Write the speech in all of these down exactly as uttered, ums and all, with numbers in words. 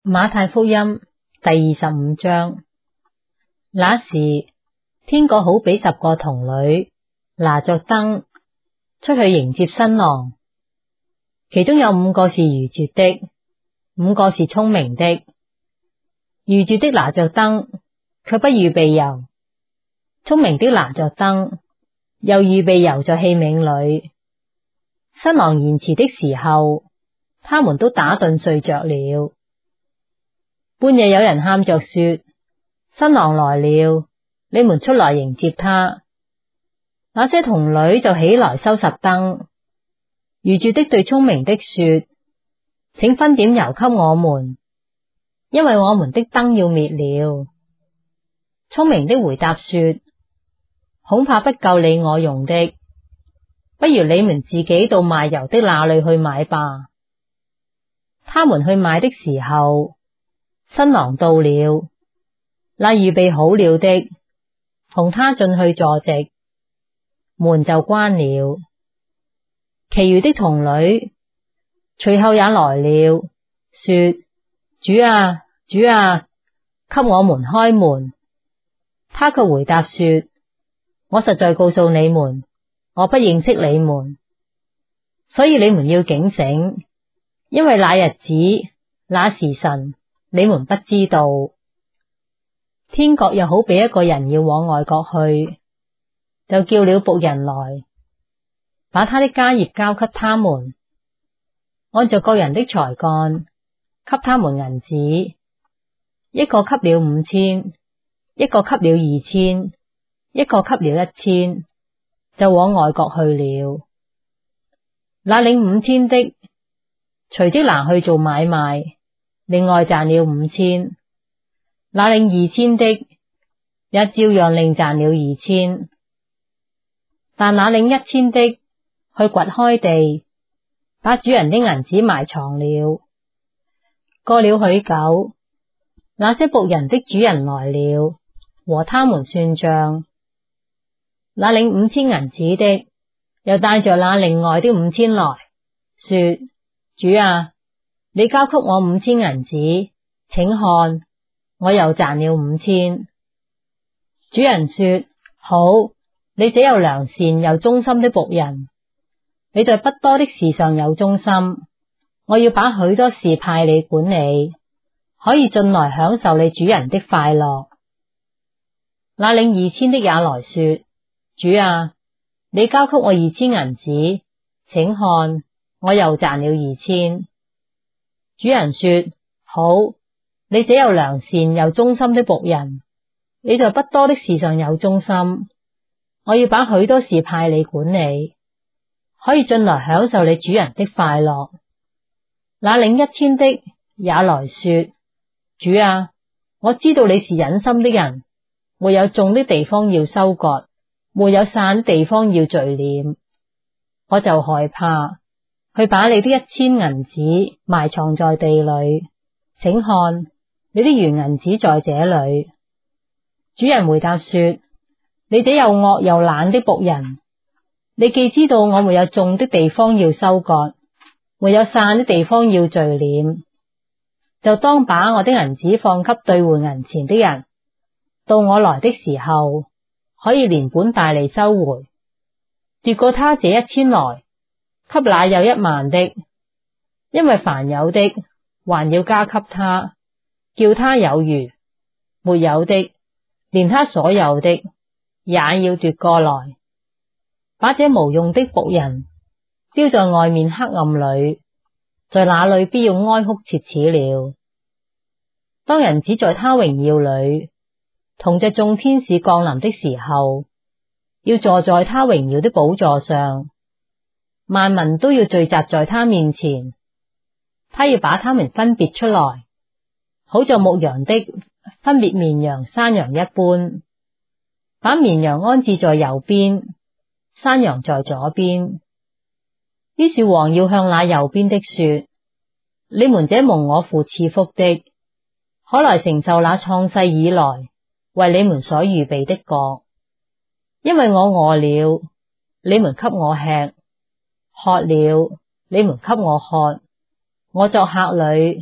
馬太福音第二十五章。那時，天國好比十個童女拿着燈出去迎接新郎，其中有五個是愚拙的，五個是聰明的。愚拙的拿着燈，卻不預備油；聰明的拿着燈，又預備油在器皿裏。新郎延遲的時候，他們都打盹睡着了。半夜有人喊着說：新郎來了，你們出來迎接他。那些童女就起來收拾燈。愚拙的對聰明的說：請分點油給我們，因為我們的燈要滅了。聰明的回答說：恐怕不夠你我用的，不如你們自己到賣油的那裏去買吧。他們去買的時候，新郎到了，那預備好了的同他進去坐席，門就關了。其餘的童女隨後也來了，說：主啊，主啊，給我們開門。他卻回答說：我實在告訴你們，我不認識你們，所以你們要警醒，因為那日子、那時辰，你們不知道。天國又好比一個人要往外國去，就叫了僕人來，把他的家業交給他們，按着各人的才幹，給他們銀子，一個給了五千，一個給了二千，一個給了一千，就往外國去了。那領五千的，隨即拿去做買賣，另外賺了五千。那領二千的，也照樣另賺了二千。但那領一千的，去掘開地，把主人的銀子埋藏了。過了許久，那些僕人的主人來了，和他們算賬。那領五千銀子的，又帶着那另外的五千來，說：主啊，你交給我五千銀子，請看，我又賺了五千。主人說：好，你這又良善又忠心的僕人，你在不多的事上有忠心，我要把許多事派你管理，可以進來享受你主人的快樂。那領二千的也來說：主啊，你交給我二千銀子，請看，我又賺了二千。主人說：好，你這又良善又忠心的僕人，你在不多的事上有忠心，我要把許多事派你管理，可以進來享受你主人的快樂。那領一千的也來說：主啊，我知道你是忍心的人，沒有種的地方要收割，沒有散的地方要聚斂，我就害怕，去把你的一千銀子埋藏在地裏。請看，你的原銀子在這裏。主人回答說：你這又惡又懶的僕人，你既知道我沒有種的地方要收割，沒有散的地方要聚斂，就當把我的銀子放給兌換銀錢的人，到我來的時候，可以連本帶利收回。奪過他這一千來，給那有一萬的，因為凡有的還要加給他，叫他有餘；沒有的，連他所有的也要奪過來。把這無用的僕人丟在外面黑暗裏，在那裏必要哀哭切齒了。當人子在他榮耀裏同着眾天使降臨的時候，要坐在他榮耀的寶座上，萬民都要聚集在他面前，他要把他們分別出來，好像牧羊的分別綿羊山羊一般，把綿羊安置在右邊，山羊在左邊。於是王要向那右邊的說：你們這蒙我父賜福的，可來承受那創世以來為你們所預備的國。因為我餓了，你們給我吃；渴了，你們給我喝；我作客旅，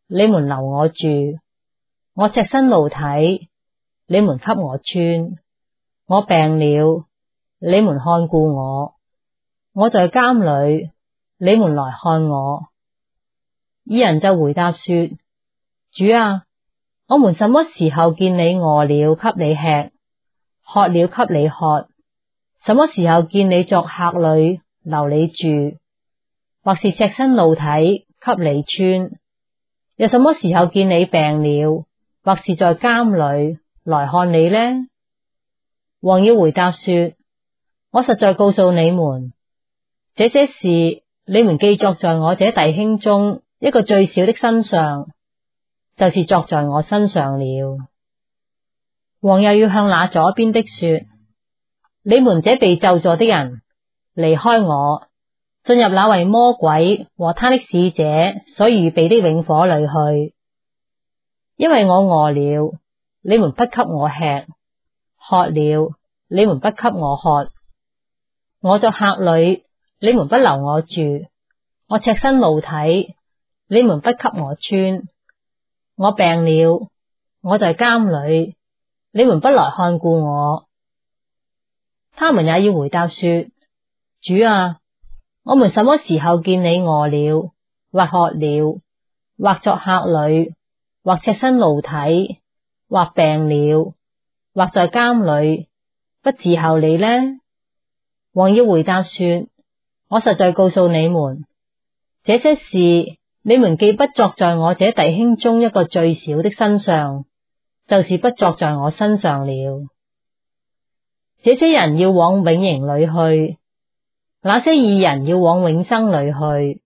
你們留我住；我赤身露體，你們給我穿；我病了，你們看顧我；我在監裡，你們來看我。義人就回答說：主啊，我們什麼時候見你餓了給你吃，渴了給你喝？什麼時候見你作客裡留你住，或是赤身露體給你穿？又什麼時候見你病了，或是在監裡來看你呢？王要回答說：我實在告訴你們，這些事你們既作在我這弟兄中一個最小的身上，就是作在我身上了。王又要向那左邊的說：你們這被咒詛的人，離開我，進入那為魔鬼和他的使者所預備的永火裡去。因為我餓了，你們不給我吃；渴了，你們不給我喝；我在客裡，你們不留我住；我赤身露體，你們不給我穿；我病了，我在監裡，你們不來看顧我。他們也要回答說：主啊，我們什麼時候見你餓了，或渴了，或作客裡，或赤身露體，或病了，或在監裡，不伺候你呢？王要回答說：我實在告訴你們，這些事你們既不作在我這弟兄中一個最小的身上，就是不作在我身上了。這些人要往永刑裡去，那些義人要往永生裡去。